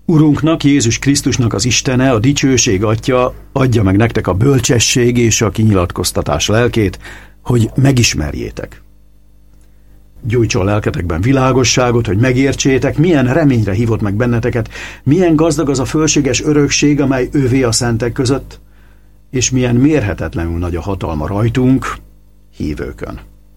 Urunknak, Jézus Krisztusnak az Istene, a dicsőség Atya adja meg nektek a bölcsesség és a kinyilatkoztatás lelkét, hogy megismerjétek. Gyújtson lelketekben világosságot, hogy megértsétek, milyen reményre hívott meg benneteket, milyen gazdag az a fölséges örökség, amely ővé a szentek között, és milyen mérhetetlenül nagy a hatalma rajtunk, hívőkön.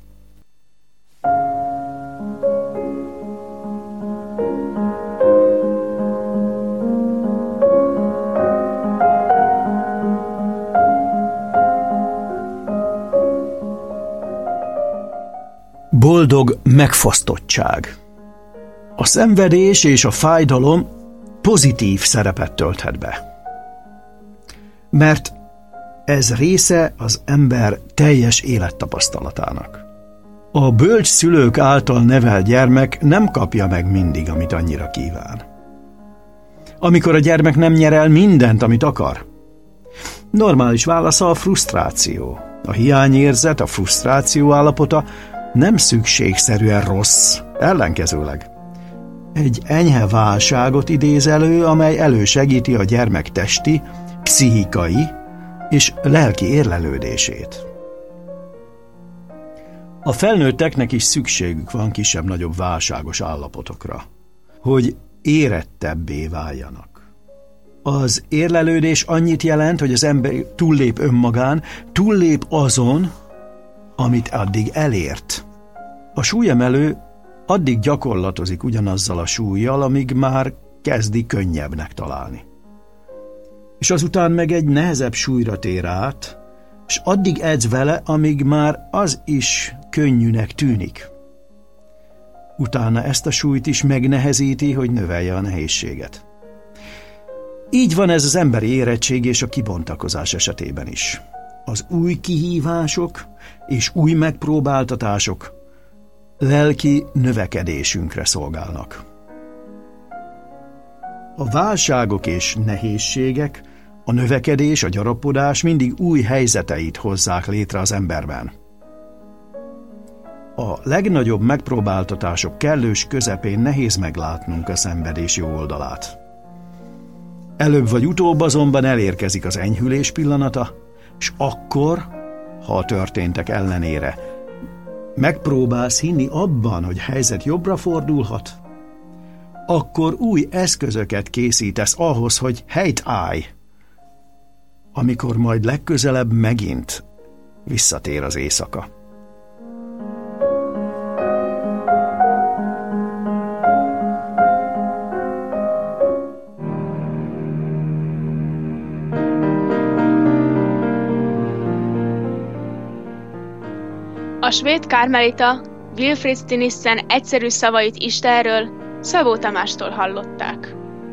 Boldog megfosztottság. A szenvedés és a fájdalom pozitív szerepet tölthet be. Mert ez része az ember teljes élettapasztalatának. A bölcs szülők által nevelt gyermek nem kapja meg mindig, amit annyira kíván. Amikor a gyermek nem nyer el mindent, amit akar. Normális válasza a frusztráció. A hiányérzet, a frusztráció állapota nem szükségszerűen rossz, ellenkezőleg. Egy enyhe válságot idéz elő, amely elősegíti a gyermek testi, pszichikai és lelki érlelődését. A felnőtteknek is szükségük van kisebb-nagyobb válságos állapotokra, hogy érettebbé váljanak. Az érlelődés annyit jelent, hogy az ember túllép önmagán, túllép azon, amit addig elért. A súlyemelő addig gyakorlatozik ugyanazzal a súlyjal, amíg már kezdi könnyebbnek találni. És azután meg egy nehezebb súlyra tér át, és addig edz vele, amíg már az is könnyűnek tűnik. Utána ezt a súlyt is megnehezíti, hogy növelje a nehézséget. Így van ez az emberi érettség és a kibontakozás esetében is. Az új kihívások és új megpróbáltatások lelki növekedésünkre szolgálnak. A válságok és nehézségek, a növekedés, a gyarapodás mindig új helyzeteit hozzák létre az emberben. A legnagyobb megpróbáltatások kellős közepén nehéz meglátnunk a szenvedés jó oldalát. Előbb vagy utóbb azonban elérkezik az enyhülés pillanata, és akkor, ha a történtek ellenére megpróbálsz hinni abban, hogy helyzet jobbra fordulhat, akkor új eszközöket készítesz ahhoz, hogy helyt állj, amikor majd legközelebb megint visszatér az éjszaka. A svéd kármelita Wilfrid Stinissen egyszerű szavait Istenről Szabó Tamástól hallották.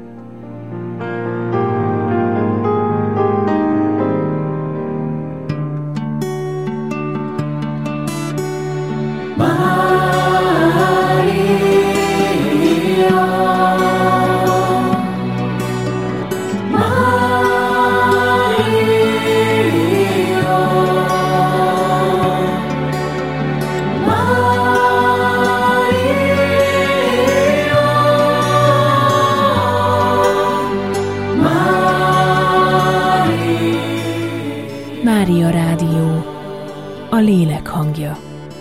Mária Rádió, a lélek hangja.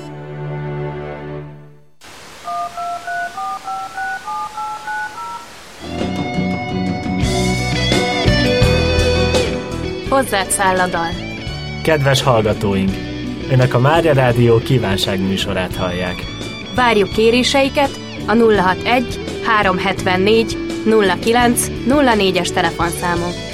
Hozzád száll a dal. Kedves hallgatóink! Önök a Mária Rádió kívánságműsorát hallják. Várjuk kéréseiket a 061 374 09 04-es telefonszámon.